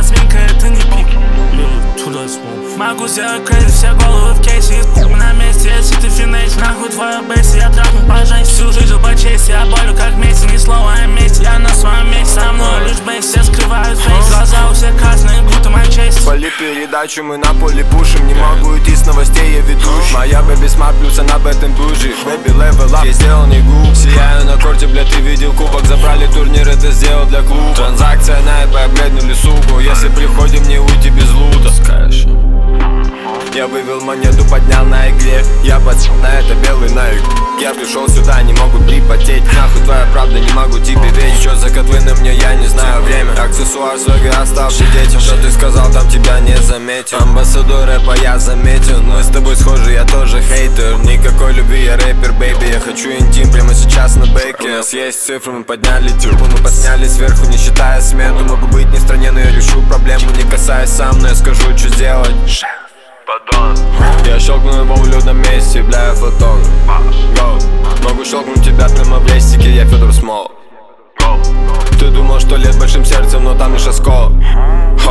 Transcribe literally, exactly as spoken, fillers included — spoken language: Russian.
разминка, это не пик. Могу сделать crazy, все головы в кейсе. Мы на месте, если ты финейс. Нахуй твоя бейси, я трахну по женщине. Всю жизнь жил по чести, я болю как Месси. Ни слова о месте, я на своем месте. Со мной лишь бейс, все скрывают фейс. Глаза у всех красные, будто Манчестер. Поле передачу мы на поле пушим. Не могу уйти с новостей, я ведущий. Моя бэби смарт плюс, она в этом бюджи. Бэби левел ап, я сделал не губ. Сияю на корте, бля, ты видел кубок. Забрали турнир, это сделал для клуба. Транзакция на это, обледнули суку. Если приходим, не уйти без лута. Скажешь. Я вывел монету, поднял на игре. Я пацан, на это белый навик. Я пришел сюда, не могу припотеть. Нахуй твоя правда, не могу тебе верить. Чё за котлы на мне, я не знаю время. Аксессуар свой оставший детям. Что ты сказал, там тебя не заметил. Амбассадор рэпа я заметил. Мы с тобой схожи, я тоже хейтер. Никакой любви, я рэпер, бэйби. Я хочу интим прямо сейчас на бэке. У нас есть цифры, мы подняли тюрьму. Мы подсняли сверху, не считая смету. Могу быть не в стране, но я решу проблему. Не касаясь сам, но я скажу, что делать. Подон. Я щелкну его в людном месте, бля, я фотограф. Go. Могу щелкнуть тебя прямо в лестике, я Федор Смол. Ты думал, что лет большим сердцем, но там лишь осколок.